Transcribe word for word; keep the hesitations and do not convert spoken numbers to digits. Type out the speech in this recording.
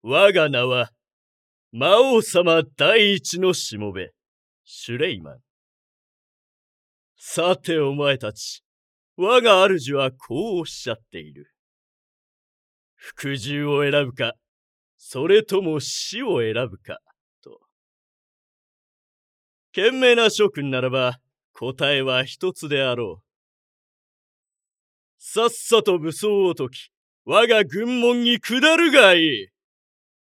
我が名は、魔王様第一のしもべ、シュレイマン。さてお前たち、我が主はこうおっしゃっている。服従を選ぶか、それとも死を選ぶか、と。賢明な諸君ならば、答えは一つであろう。さっさと武装を解き、我が軍門に下るがいい。